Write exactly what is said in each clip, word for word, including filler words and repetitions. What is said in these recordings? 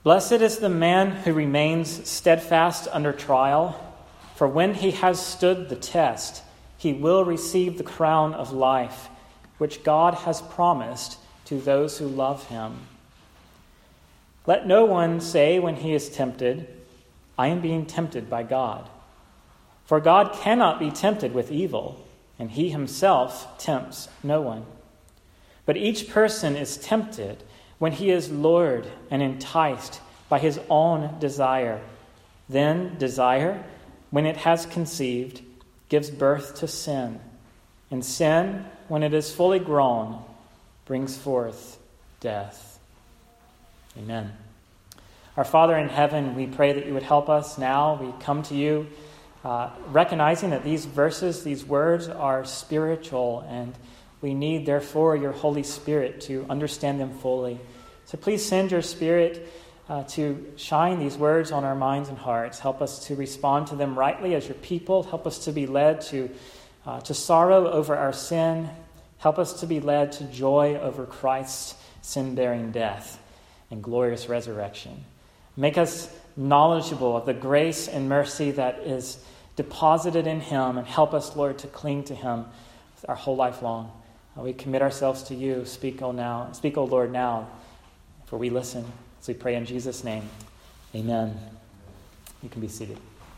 Blessed is the man who remains steadfast under trial, for when he has stood the test, he will receive the crown of life, which God has promised to those who love him. Let no one say when he is tempted, I am being tempted by God. For God cannot be tempted with evil, and he himself tempts no one. But each person is tempted when he is lured and enticed by his own desire. Then desire, when it has conceived, gives birth to sin. And sin, when it is fully grown, brings forth death. Amen. Our Father in heaven, we pray that you would help us now. We come to you uh, recognizing that these verses, these words are spiritual, and we need, therefore, your Holy Spirit to understand them fully. So please send your Spirit uh, to shine these words on our minds and hearts. Help us to respond to them rightly as your people. Help us to be led to, uh, to sorrow over our sin. Help us to be led to joy over Christ's sin-bearing death and glorious resurrection. Make us knowledgeable of the grace and mercy that is deposited in him, and help us, Lord, to cling to him our whole life long. We commit ourselves to you. Speak, O now. Speak, O Lord, now, for we listen. As we pray in Jesus' name, amen. You can be seated.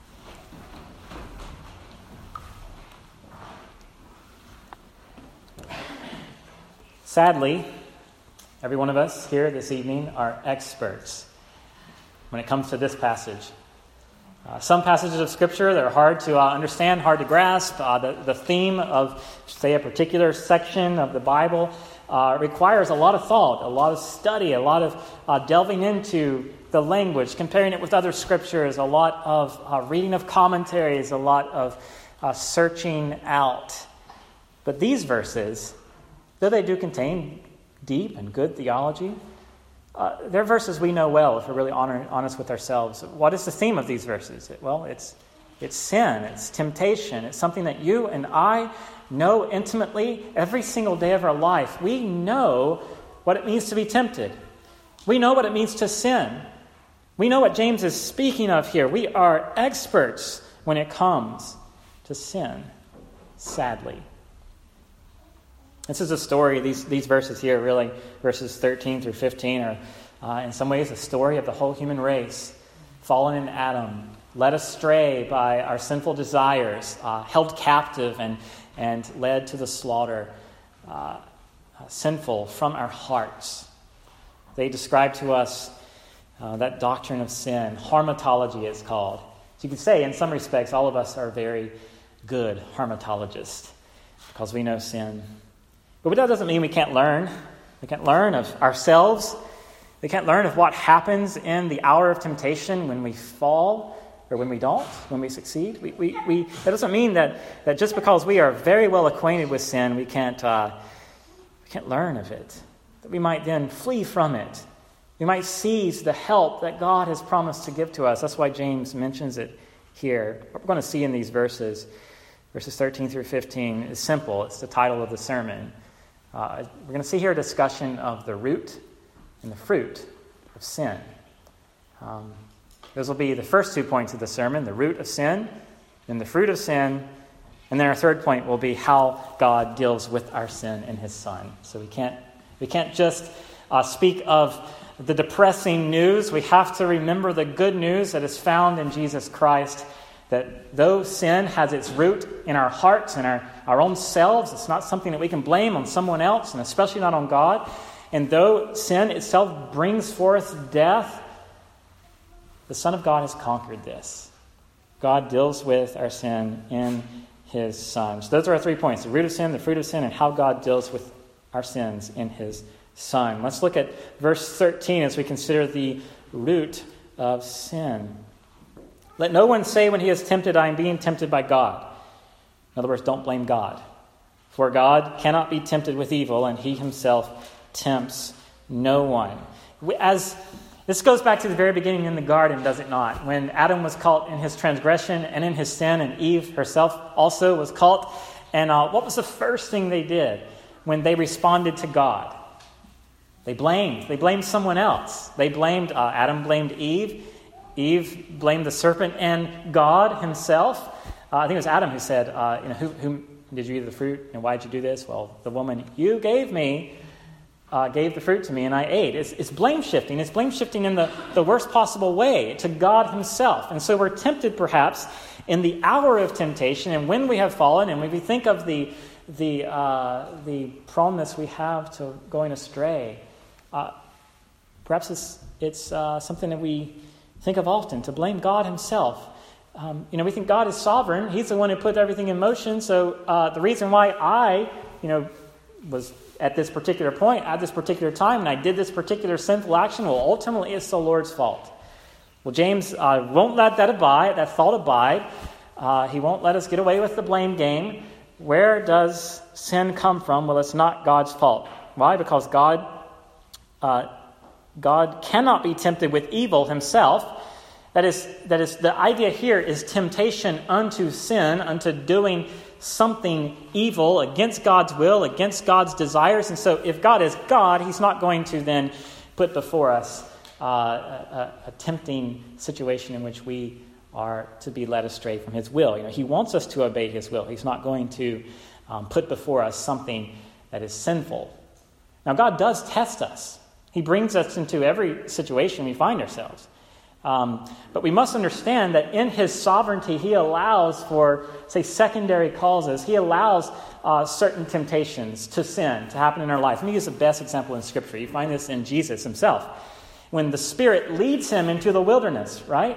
Sadly, every one of us here this evening are experts when it comes to this passage. Uh, some passages of Scripture that are hard to uh, understand, hard to grasp. Uh, the, the theme of, say, a particular section of the Bible uh, requires a lot of thought, a lot of study, a lot of uh, delving into the language, comparing it with other Scriptures, a lot of uh, reading of commentaries, a lot of uh, searching out. But these verses, though they do contain deep and good theology, Uh, they're verses we know well if we're really honor, honest with ourselves. What is the theme of these verses? Well, it's it's sin, it's temptation, it's something that you and I know intimately every single day of our life. We know what it means to be tempted. We know what it means to sin. We know what James is speaking of here. We are experts when it comes to sin, sadly. This is a story, these, these verses here, really, verses thirteen through fifteen, are uh, in some ways a story of the whole human race, fallen in Adam, led astray by our sinful desires, uh, held captive and, and led to the slaughter, uh, sinful from our hearts. They describe to us uh, that doctrine of sin. Harmatology is called. So you could say, in some respects, all of us are very good harmatologists because we know sin. But that doesn't mean we can't learn. We can't learn of ourselves. We can't learn of what happens in the hour of temptation when we fall or when we don't, when we succeed. We, we, we, that doesn't mean that, that just because we are very well acquainted with sin, we can't, uh, we can't learn of it. That we might then flee from it. We might seize the help that God has promised to give to us. That's why James mentions it here. What we're going to see in these verses, verses thirteen through fifteen, is simple. It's the title of the sermon. Uh, we're going to see here a discussion of the root and the fruit of sin. Um, those will be the first two points of the sermon, the root of sin, then the fruit of sin, and then our third point will be how God deals with our sin in his Son. So we can't we can't just uh, speak of the depressing news. We have to remember the good news that is found in Jesus Christ, that though sin has its root in our hearts and our, our own selves, it's not something that we can blame on someone else, and especially not on God. And though sin itself brings forth death, the Son of God has conquered this. God deals with our sin in his Son. So those are our three points: the root of sin, the fruit of sin, and how God deals with our sins in his Son. Let's look at verse thirteen as we consider the root of sin. Let no one say when he is tempted, I am being tempted by God. In other words, don't blame God. For God cannot be tempted with evil, and he himself tempts no one. As this goes back to the very beginning in the garden, does it not? When Adam was caught in his transgression and in his sin, and Eve herself also was caught. And uh, what was the first thing they did when they responded to God? They blamed. They blamed someone else. They blamed, uh, Adam blamed Eve. Eve blamed the serpent and God himself. Uh, I think it was Adam who said, uh, you know, who, who did you eat of the fruit and why did you do this? Well, the woman you gave me uh, gave the fruit to me and I ate. It's, it's blame shifting. It's blame shifting in the, the worst possible way to God himself. And so we're tempted perhaps in the hour of temptation and when we have fallen and when we think of the, the, uh, the proneness we have to going astray, uh, perhaps it's, it's uh, something that we think of often, to blame God himself. Um, you know, we think God is sovereign. He's the one who put everything in motion. So uh, the reason why I, you know, was at this particular point, at this particular time, and I did this particular sinful action, well, ultimately it's the Lord's fault. Well, James uh, won't let that abide, that thought abide. Uh, he won't let us get away with the blame game. Where does sin come from? Well, it's not God's fault. Why? Because God... Uh, God cannot be tempted with evil himself. That is, that is, the idea here is temptation unto sin, unto doing something evil against God's will, against God's desires. And so if God is God, he's not going to then put before us uh, a, a tempting situation in which we are to be led astray from his will. You know, he wants us to obey his will. He's not going to um, put before us something that is sinful. Now, God does test us. He brings us into every situation we find ourselves. Um, but we must understand that in his sovereignty, he allows for, say, secondary causes. He allows uh, certain temptations to sin to happen in our life. Let me use the best example in Scripture. You find this in Jesus himself. When the Spirit leads him into the wilderness, right?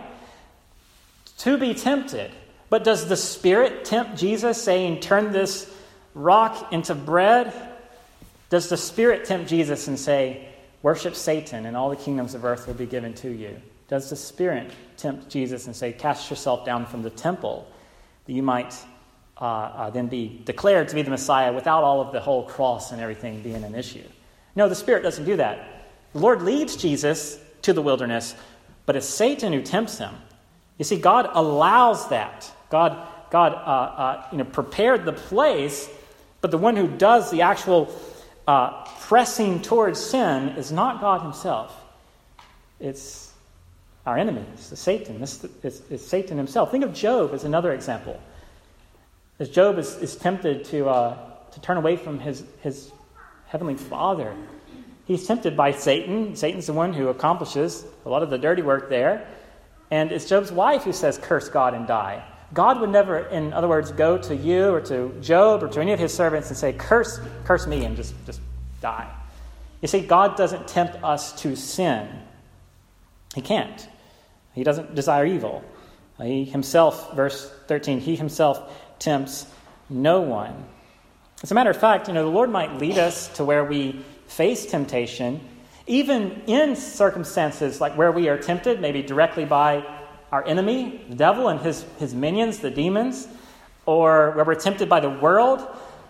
To be tempted. But does the Spirit tempt Jesus, saying, turn this rock into bread? Does the Spirit tempt Jesus and say, worship Satan and all the kingdoms of earth will be given to you? Does the Spirit tempt Jesus and say, cast yourself down from the temple that you might uh, uh, then be declared to be the Messiah without all of the whole cross and everything being an issue? No, the Spirit doesn't do that. The Lord leads Jesus to the wilderness, but it's Satan who tempts him. You see, God allows that. God, God, uh, uh, you know, prepared the place, but the one who does the actual uh, pressing towards sin is not God himself. It's our enemy. It's the Satan. It's, it's, it's Satan himself. Think of Job as another example. As Job is, is tempted to uh, to turn away from his, his heavenly Father, he's tempted by Satan. Satan's the one who accomplishes a lot of the dirty work there. And it's Job's wife who says, curse God and die. God would never, in other words, go to you or to Job or to any of his servants and say, curse, curse me and just, just die. You see, God doesn't tempt us to sin. He can't. He doesn't desire evil. He himself, verse thirteen, he himself tempts no one. As a matter of fact, you know, the Lord might lead us to where we face temptation, even in circumstances like where we are tempted, maybe directly by our enemy, the devil and his, his minions, the demons, or where we're tempted by the world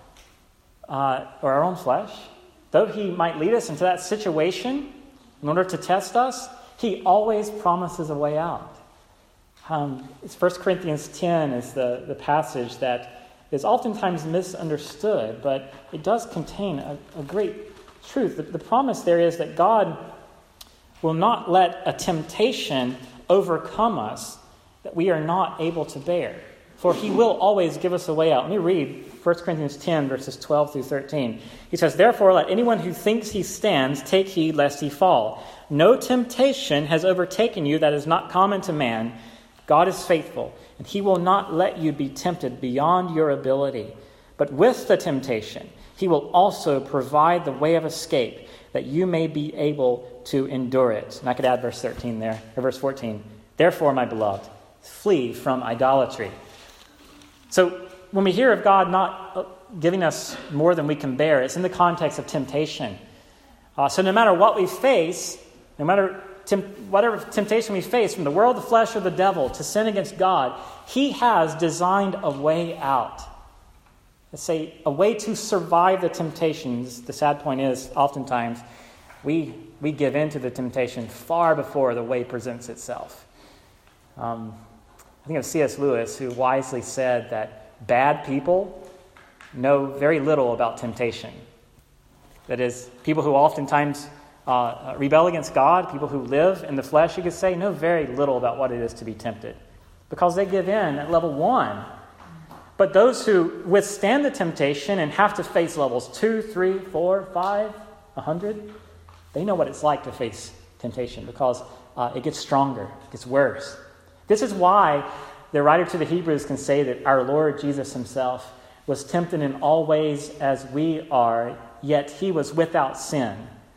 uh, or our own flesh. Though he might lead us into that situation in order to test us, he always promises a way out. Um, it's First Corinthians ten is the, the passage that is oftentimes misunderstood, but it does contain a, a great truth. The, the promise there is that God will not let a temptation overcome us that we are not able to bear. For he will always give us a way out. Let me read First Corinthians ten, verses twelve through thirteen. He says, therefore, let anyone who thinks he stands take heed lest he fall. No temptation has overtaken you that is not common to man. God is faithful, and he will not let you be tempted beyond your ability. But with the temptation, he will also provide the way of escape, that you may be able to endure it. And I could add verse thirteen there, or verse fourteen. Therefore, my beloved, flee from idolatry. So when we hear of God not giving us more than we can bear, it's in the context of temptation. Uh, so no matter what we face, no matter temp- whatever temptation we face from the world, the flesh, or the devil to sin against God, he has designed a way out. Let's say a way to survive the temptations. The sad point is, oftentimes, we we give in to the temptation far before the way presents itself. Um, I think of C S Lewis, who wisely said that bad people know very little about temptation. That is, people who oftentimes uh, rebel against God, people who live in the flesh, you could say, know very little about what it is to be tempted because they give in at level one. But those who withstand the temptation and have to face levels two, three, four, five, a hundred, they know what it's like to face temptation because uh, it gets stronger, it gets worse. This is why the writer to the Hebrews can say that our Lord Jesus himself was tempted in all ways as we are, yet he was without sin.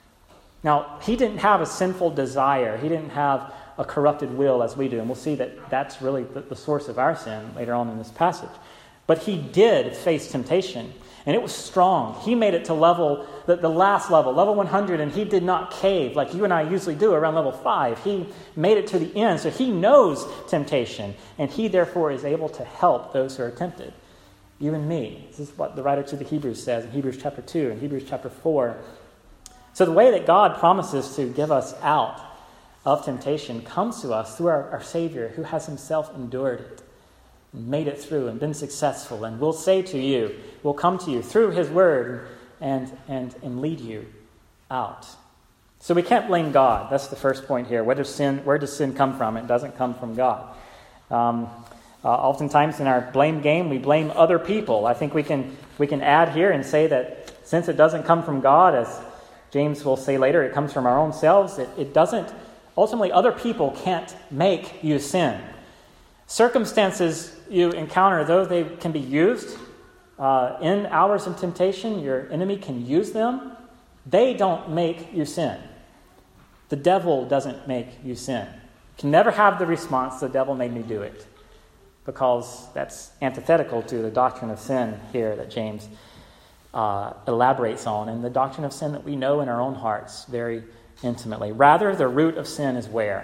Now, he didn't have a sinful desire. He didn't have a corrupted will as we do. And we'll see that that's really the, the source of our sin later on in this passage. But he did face temptation, and it was strong. He made it to level, the, the last level, level one hundred, and he did not cave like you and I usually do around level five. He made it to the end, so he knows temptation, and he therefore is able to help those who are tempted. You and me. This is what the writer to the Hebrews says in Hebrews chapter two and Hebrews chapter four. So the way that God promises to give us out of temptation comes to us through our, our Savior who has himself endured it, and made it through and been successful, and will say to you, will come to you through his word and, and, and lead you out. So we can't blame God. That's the first point here. Where does sin, where does sin come from? It doesn't come from God. Um, Uh, oftentimes in our blame game, we blame other people. I think we can we can add here and say that since it doesn't come from God, as James will say later, it comes from our own selves. It, it doesn't, ultimately other people can't make you sin. Circumstances you encounter, though they can be used uh, in hours of temptation, your enemy can use them, they don't make you sin. The devil doesn't make you sin. You can never have the response, the devil made me do it. Because that's antithetical to the doctrine of sin here that James uh, elaborates on, and the doctrine of sin that we know in our own hearts very intimately. Rather, the root of sin is where?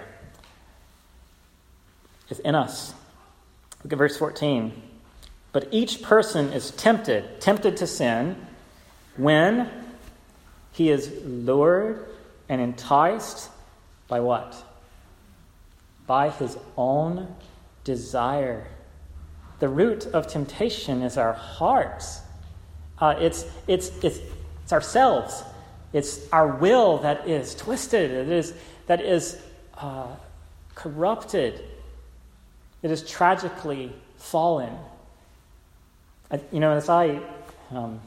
It's in us. Look at verse fourteen. But each person is tempted, tempted to sin, when he is lured and enticed by what? By his own desire. The root of temptation is our hearts. Uh, it's, it's, it's, it's ourselves. It's our will that is twisted. It is that is uh, corrupted. It is tragically fallen. I, you know, as I um,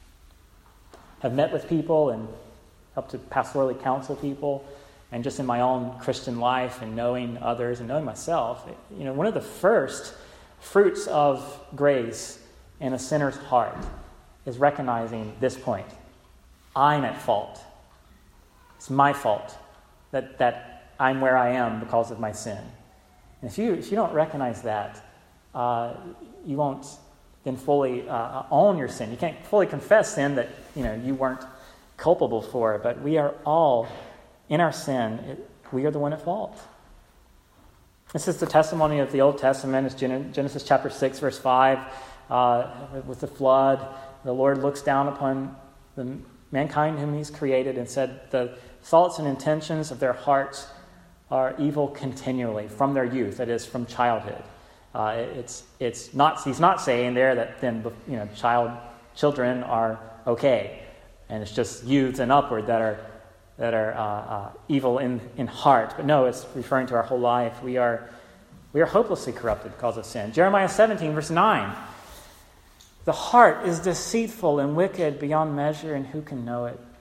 have met with people and helped to pastorally counsel people, and just in my own Christian life and knowing others and knowing myself, you know, one of the first fruits of grace in a sinner's heart is recognizing this point. I'm at fault. It's my fault that, that I'm where I am because of my sin. And if you if you don't recognize that, uh, you won't then fully uh, own your sin. You can't fully confess sin that you know you weren't culpable for. But we are all in our sin. It, we are the one at fault. This is the testimony of the Old Testament. It's Genesis chapter six, verse five. Uh, with the flood, the Lord looks down upon the mankind whom he's created and said the thoughts and intentions of their hearts are evil continually from their youth, that is, from childhood. Uh, it's it's not he's not saying there that then you know child children are okay, and it's just youths and upward that are that are uh, uh, evil in, in heart. But no, it's referring to our whole life. We are we are hopelessly corrupted because of sin. Jeremiah seventeen, verse nine. The heart is deceitful and wicked beyond measure, and who can know it?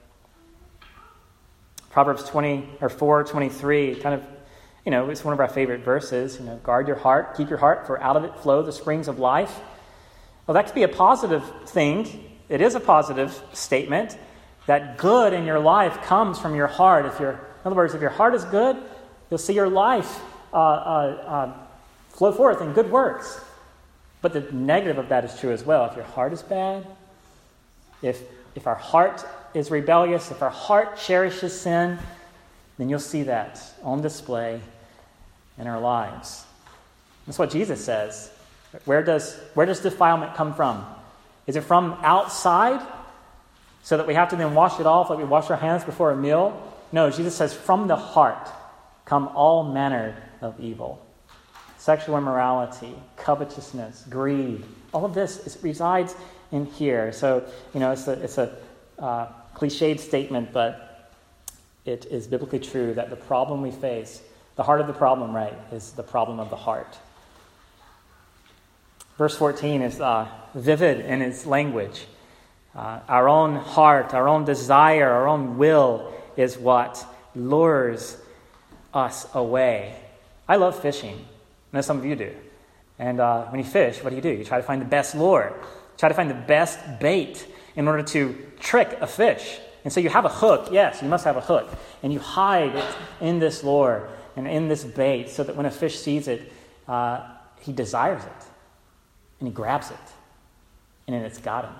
Proverbs twenty or four twenty-three, kind of, you know, it's one of our favorite verses. You know, guard your heart, keep your heart, for out of it flow the springs of life. Well, that could be a positive thing. It is a positive statement. That good in your life comes from your heart. If you're, in other words, if your heart is good, you'll see your life uh, uh, uh, flow forth in good works. But the negative of that is true as well. If your heart is bad, if if our heart is rebellious, if our heart cherishes sin, then you'll see that on display in our lives. That's what Jesus says. Where does where does defilement come from? Is it from outside, so that we have to then wash it off like we wash our hands before a meal? No, Jesus says, from the heart come all manner of evil. Sexual immorality, covetousness, greed. All of this is, resides in here. So, you know, it's a, it's a uh, cliched statement, but it is biblically true that the problem we face, the heart of the problem, right, is the problem of the heart. Verse fourteen is uh, vivid in its language. Uh, our own heart, our own desire, our own will is what lures us away. I love fishing. I know some of you do. And uh, when you fish, what do you do? You try to find the best lure. Try to find the best bait in order to trick a fish. And so you have a hook. Yes, you must have a hook. And you hide it in this lure and in this bait so that when a fish sees it, uh, he desires it. And he grabs it. And then it's got him.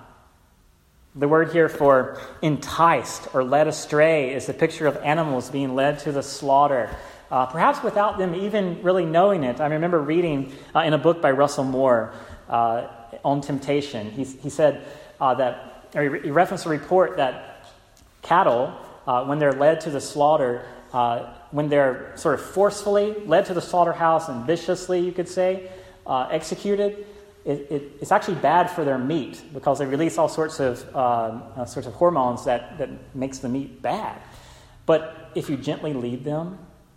The word here for enticed or led astray is the picture of animals being led to the slaughter, uh, perhaps without them even really knowing it. I remember reading uh, in a book by Russell Moore uh, on temptation. He, he said uh, that, or he referenced a report that cattle, uh, when they're led to the slaughter, uh, when they're sort of forcefully led to the slaughterhouse and viciously, you could say, uh, executed, It, it, it's actually bad for their meat because they release all sorts of uh, uh, sorts of hormones that, that makes the meat bad. But if you gently lead them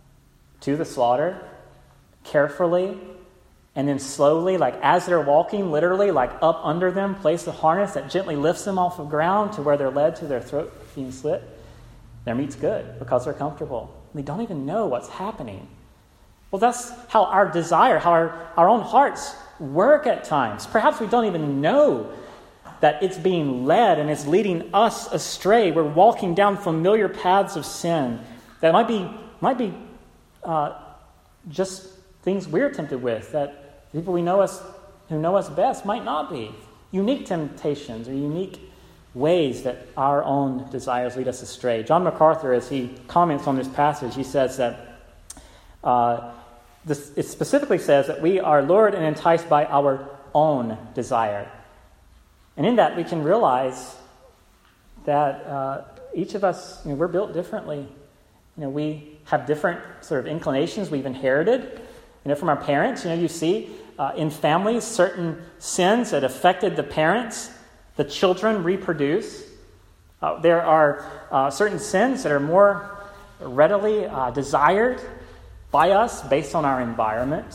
to the slaughter, carefully, and then slowly, like as they're walking, literally, like up under them, place the harness that gently lifts them off the ground to where they're led to their throat being slit, their meat's good because they're comfortable. They don't even know what's happening. Well, that's how our desire, how our, our own hearts work at times. Perhaps we don't even know that it's being led and it's leading us astray. We're walking down familiar paths of sin that might be might be uh, just things we're tempted with, that people we know us who know us best might not be. Unique temptations or unique ways that our own desires lead us astray. John MacArthur, as he comments on this passage, he says that uh, This, it specifically says that we are lured and enticed by our own desire. And in that we can realize that uh, each of us, you know, we're built differently. You know, we have different sort of inclinations we've inherited, you know, from our parents. You know, you see uh, in families certain sins that affected the parents, the children reproduce. Uh, there are uh, certain sins that are more readily uh, desired by us based on our environment,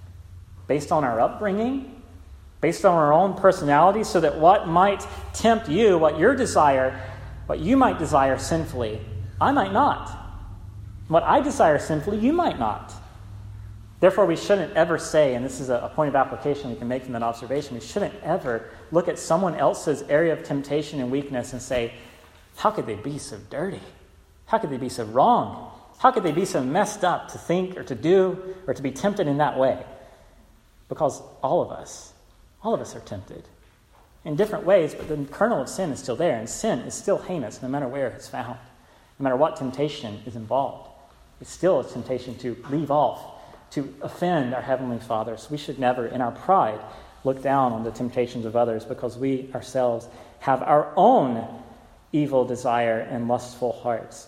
based on our upbringing, based on our own personality, so that what might tempt you, what your desire, what you might desire sinfully, I might not. What I desire sinfully, you might not. Therefore, we shouldn't ever say, and this is a point of application we can make from that observation, we shouldn't ever look at someone else's area of temptation and weakness and say, how could they be so dirty? How could they be so wrong? How could they be so messed up to think or to do or to be tempted in that way? Because all of us, all of us are tempted in different ways, but the kernel of sin is still there, and sin is still heinous no matter where it's found, no matter what temptation is involved. It's still a temptation to leave off, to offend our Heavenly Father. So we should never, in our pride, look down on the temptations of others because we ourselves have our own evil desire and lustful hearts.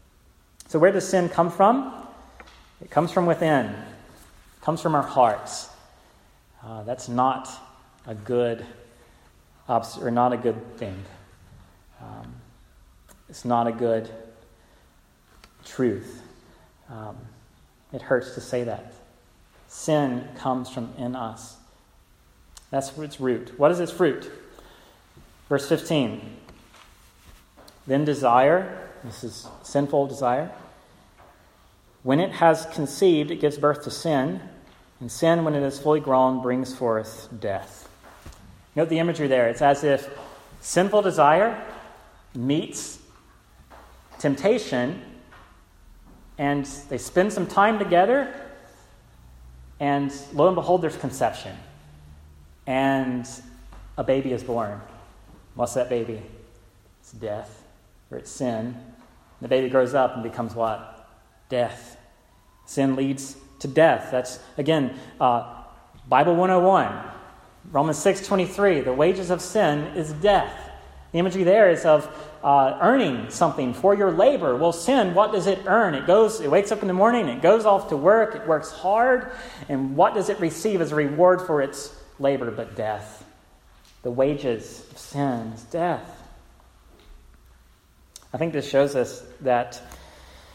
So where does sin come from? It comes from within. It comes from our hearts. Uh, that's not a good obs- or not a good thing. Um, it's not a good truth. Um, it hurts to say that. Sin comes from in us. That's its root. What is its fruit? Verse fifteen. Then desire, this is sinful desire. When it has conceived, it gives birth to sin. And sin, when it is fully grown, brings forth death. Note the imagery there. It's as if sinful desire meets temptation, and they spend some time together, and lo and behold, there's conception. And a baby is born. What's that baby? It's death, or it's sin. The baby grows up and becomes what? Death. Sin leads to death. That's, again, uh, Bible one oh one. Romans six twenty-three. The wages of sin is death. The imagery there is of uh, earning something for your labor. Well, sin, what does it earn? It goes, it wakes up in the morning, it goes off to work, it works hard, and what does it receive as a reward for its labor but death? The wages of sin is death. I think this shows us that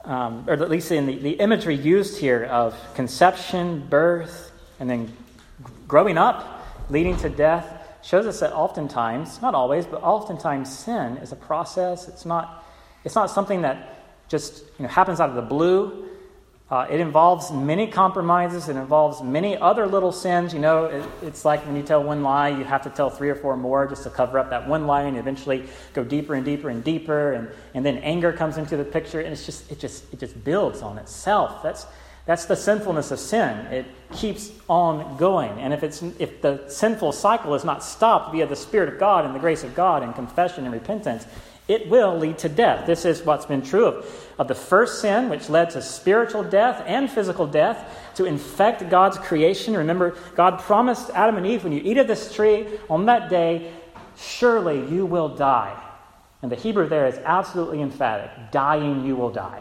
um, or at least in the, the imagery used here of conception, birth, and then growing up, leading to death, shows us that oftentimes, not always, but oftentimes sin is a process. It's not, it's not something that just you know, happens out of the blue. Uh, it involves many compromises. It involves many other little sins. You know, it, it's like when you tell one lie, you have to tell three or four more just to cover up that one lie, and eventually go deeper and deeper and deeper, and, and then anger comes into the picture, and it's just it just it just builds on itself. That's that's the sinfulness of sin. It keeps on going, and if it's if the sinful cycle is not stopped via the Spirit of God and the grace of God and confession and repentance, it will lead to death. This is what's been true of, of the first sin, which led to spiritual death and physical death, to infect God's creation. Remember, God promised Adam and Eve, when you eat of this tree on that day, surely you will die. And the Hebrew there is absolutely emphatic. Dying, you will die.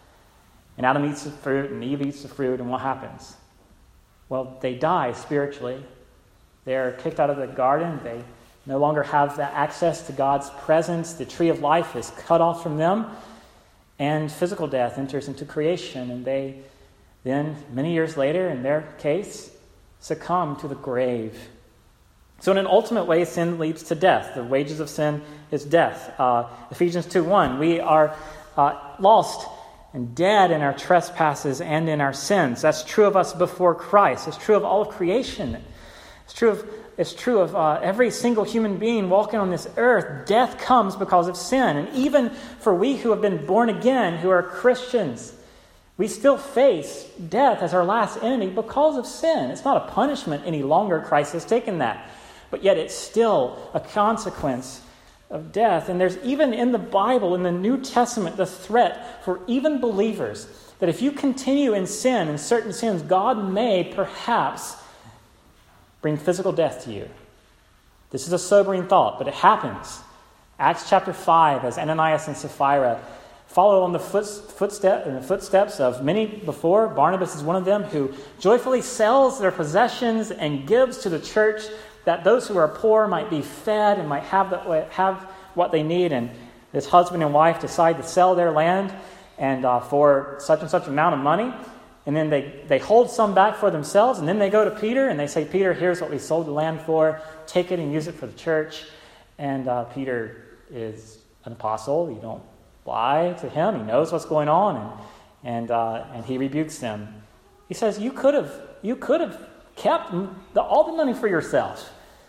And Adam eats the fruit, and Eve eats the fruit, and what happens? Well, they die spiritually. They're kicked out of the garden. They no longer have that access to God's presence. The tree of life is cut off from them. And physical death enters into creation. And they then, many years later, in their case, succumb to the grave. So in an ultimate way, sin leads to death. The wages of sin is death. Uh, Ephesians two one, we are uh, lost and dead in our trespasses and in our sins. That's true of us before Christ. It's true of all of creation. It's true of It's true of uh, every single human being walking on this earth. Death comes because of sin. And even for we who have been born again, who are Christians, we still face death as our last enemy because of sin. It's not a punishment any longer. Christ has taken that. But yet it's still a consequence of death. And there's even in the Bible, in the New Testament, the threat for even believers that if you continue in sin, in certain sins, God may perhaps bring physical death to you. This is a sobering thought, but it happens. Acts chapter five, as Ananias and Sapphira follow on the footstep, in the footsteps of many before. Barnabas is one of them who joyfully sells their possessions and gives to the church that those who are poor might be fed and might have, the, have what they need. And this husband and wife decide to sell their land and uh, for such and such amount of money. And then they, they hold some back for themselves, and then they go to Peter, and they say, Peter, here's what we sold the land for. Take it and use it for the church. And uh, Peter is an apostle. You don't lie to him. He knows what's going on, and and uh, and he rebukes them. He says, you could have you could have kept the, all the money for yourself.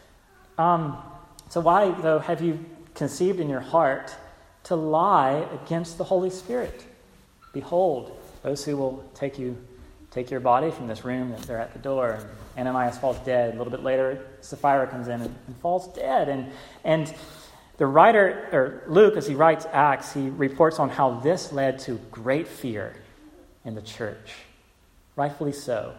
Um, so why, though, have you conceived in your heart to lie against the Holy Spirit? Behold, those who will take you, take your body from this room, they're at the door. And Ananias falls dead. A little bit later, Sapphira comes in and, and falls dead. And and the writer, or Luke, as he writes Acts, he reports on how this led to great fear in the church. Rightfully so.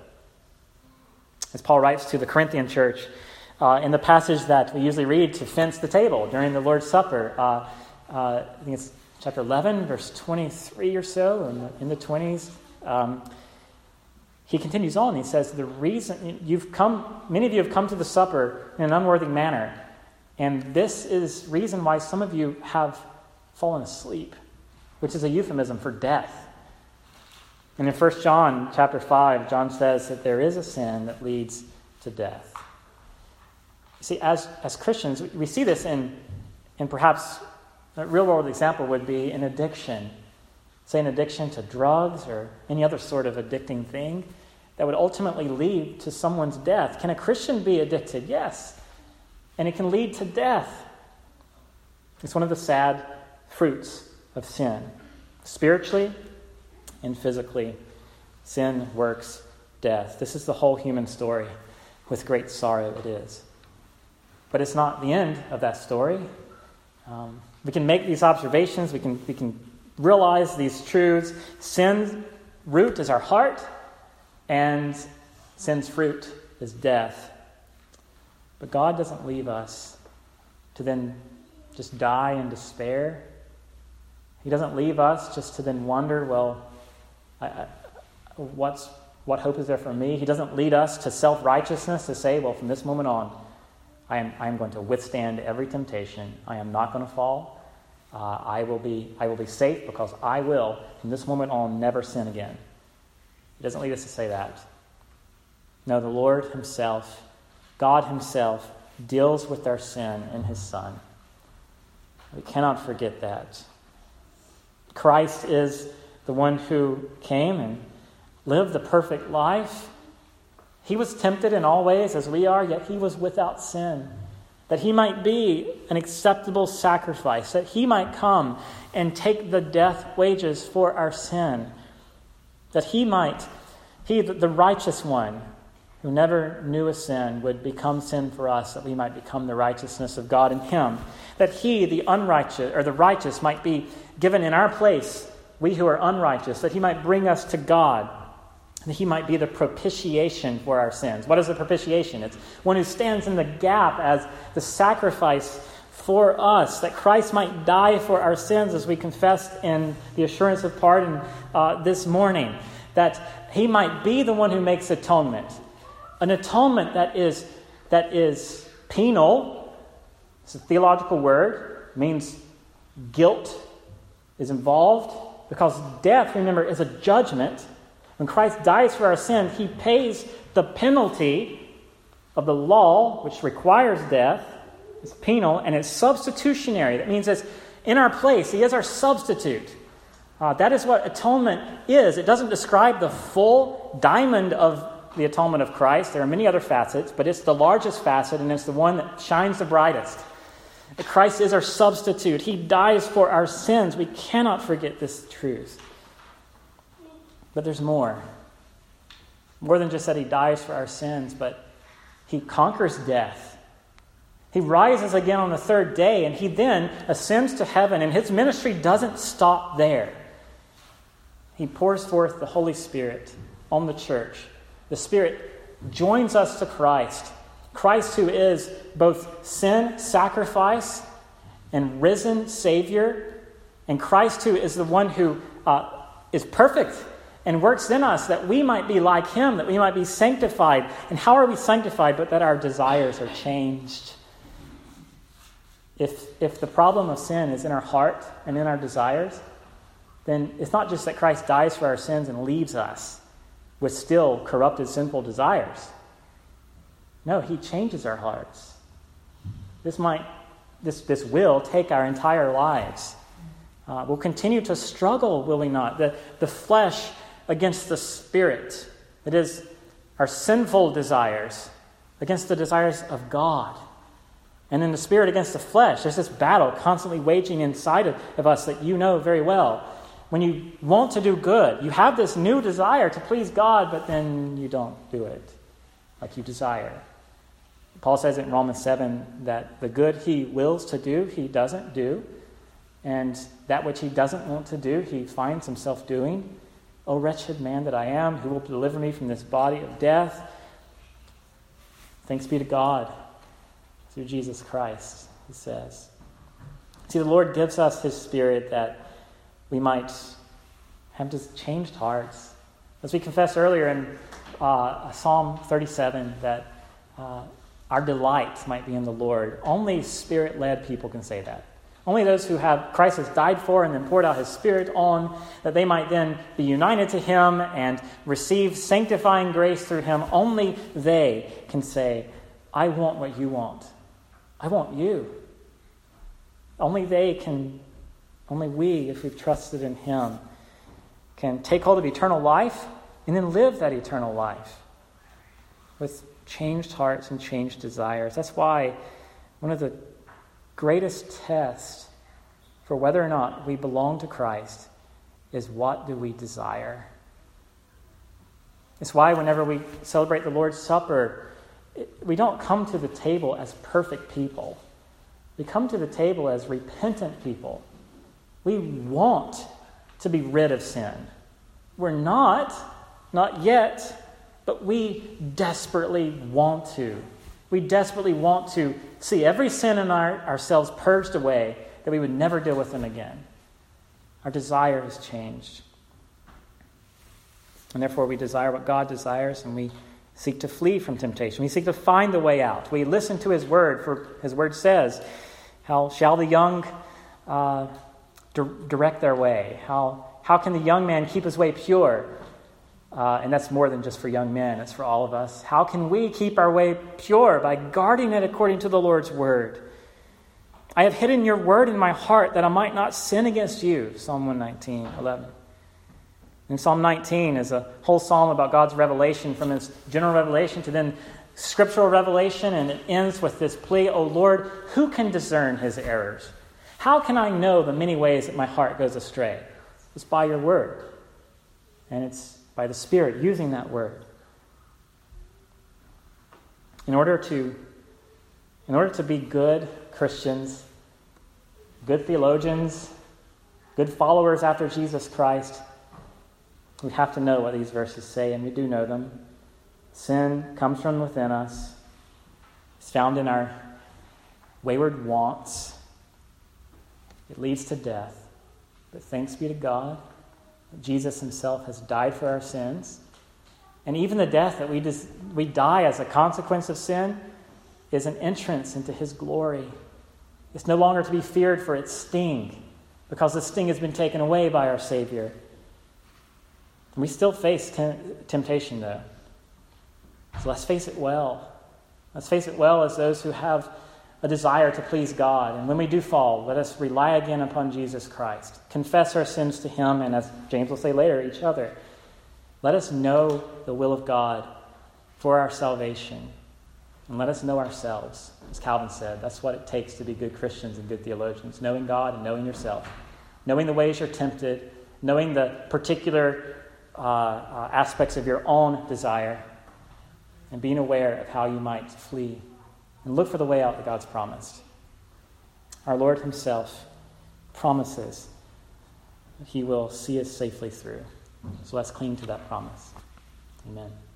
As Paul writes to the Corinthian church, uh, in the passage that we usually read to fence the table during the Lord's Supper, uh, uh, I think it's chapter eleven, verse twenty-three or so, in the, in the twenties, um, he continues on. He says, "The reason you've come, many of you have come to the supper in an unworthy manner, and this is reason why some of you have fallen asleep," which is a euphemism for death. And in First John chapter five, John says that there is a sin that leads to death. See, as as Christians, we see this in in perhaps. A real-world example would be an addiction. Say an addiction to drugs or any other sort of addicting thing that would ultimately lead to someone's death. Can a Christian be addicted? Yes. And it can lead to death. It's one of the sad fruits of sin. Spiritually and physically, sin works death. This is the whole human story. With great sorrow it is. But it's not the end of that story. Um, we can make these observations. We can we can realize these truths. Sin's root is our heart, and sin's fruit is death. But God doesn't leave us to then just die in despair. He doesn't leave us just to then wonder, well, I, I, what's what hope is there for me? He doesn't lead us to self-righteousness to say, well, from this moment on, I am I am going to withstand every temptation. I am not going to fall. uh, I will be I will be safe because I will, from this moment on, never sin again. He doesn't lead us to say that. No, the Lord himself, God himself, deals with our sin in his Son. We cannot forget that. Christ is the one who came and lived the perfect life. He was tempted in all ways as we are, yet he was without sin. That he might be an acceptable sacrifice, that he might come and take the death wages for our sin. That he might, he, the righteous one, who never knew a sin, would become sin for us, that we might become the righteousness of God in him. That he, the unrighteous, or the righteous, might be given in our place, we who are unrighteous, that he might bring us to God, that he might be the propitiation for our sins. What is the propitiation? It's one who stands in the gap as the sacrifice for us, that Christ might die for our sins, as we confessed in the assurance of pardon uh, this morning, that he might be the one who makes atonement. An atonement that is that is penal. It's a theological word. It means guilt is involved, because death, remember, is a judgment. When Christ dies for our sin, he pays the penalty of the law, which requires death. It's penal, and it's substitutionary. That means it's in our place. He is our substitute. Uh, that is what atonement is. It doesn't describe the full diamond of the atonement of Christ. There are many other facets, but it's the largest facet, and it's the one that shines the brightest. Christ is our substitute. He dies for our sins. We cannot forget this truth. But there's more. More than just that he dies for our sins, but he conquers death. He rises again on the third day, and he then ascends to heaven, and his ministry doesn't stop there. He pours forth the Holy Spirit on the church. The Spirit joins us to Christ. Christ, who is both sin sacrifice and risen Savior, and Christ, who is the one who uh, is perfect and works in us that we might be like him, that we might be sanctified. And how are we sanctified? But that our desires are changed. If, if the problem of sin is in our heart and in our desires, then it's not just that Christ dies for our sins and leaves us with still corrupted, sinful desires. No, he changes our hearts. This might, this, this will take our entire lives. Uh, we'll continue to struggle, will we not? The, the flesh against the spirit. It is our sinful desires against the desires of God. And then the spirit against the flesh. There's this battle constantly waging inside of, of us that you know very well. When you want to do good, you have this new desire to please God, but then you don't do it like you desire. Paul says in Romans seven that the good he wills to do, he doesn't do. And that which he doesn't want to do, he finds himself doing. O wretched man that I am, who will deliver me from this body of death? Thanks be to God through Jesus Christ, he says. See, the Lord gives us his Spirit that we might have just changed hearts. As we confessed earlier in uh, Psalm thirty-seven, that uh, our delight might be in the Lord. Only Spirit-led people can say that. Only those who have Christ has died for and then poured out his Spirit on, that they might then be united to him and receive sanctifying grace through him. Only they can say, I want what you want. I want you. Only they can, only we, if we've trusted in him, can take hold of eternal life and then live that eternal life with changed hearts and changed desires. That's why one of the greatest tests for whether or not we belong to Christ is, what do we desire? It's why whenever we celebrate the Lord's Supper, it, we don't come to the table as perfect people. We come to the table as repentant people. We want to be rid of sin. We're not, not yet, but we desperately want to. We desperately want to see every sin in our, ourselves purged away, that we would never deal with them again. Our desire has changed. And therefore we desire what God desires, and we seek to flee from temptation. We seek to find the way out. We listen to his word, for his word says, how shall the young uh, di- direct their way? How, how can the young man keep his way pure? Uh, and that's more than just for young men, it's for all of us. How can we keep our way pure? By guarding it according to the Lord's word. I have hidden your word in my heart that I might not sin against you. Psalm one nineteen, eleven. And Psalm nineteen is a whole psalm about God's revelation, from his general revelation to then scriptural revelation, and it ends with this plea, O Lord, who can discern his errors? How can I know the many ways that my heart goes astray? It's by your word. And it's by the Spirit using that word. In order to, in order to be good Christians, good theologians, good followers after Jesus Christ, we have to know what these verses say, and we do know them. Sin comes from within us. It's found in our wayward wants. It leads to death. But thanks be to God that Jesus himself has died for our sins. And even the death that we, dis- we die as a consequence of sin is an entrance into his glory. It's no longer to be feared for its sting, because the sting has been taken away by our Savior. We still face tem- temptation, though. So let's face it well. Let's face it well as those who have a desire to please God. And when we do fall, let us rely again upon Jesus Christ. Confess our sins to him, and as James will say later, each other. Let us know the will of God for our salvation. And let us know ourselves. As Calvin said, that's what it takes to be good Christians and good theologians. Knowing God and knowing yourself. Knowing the ways you're tempted. Knowing the particular uh, uh, aspects of your own desire. And being aware of how you might flee. And look for the way out that God's promised. Our Lord himself promises that he will see us safely through. So let's cling to that promise. Amen.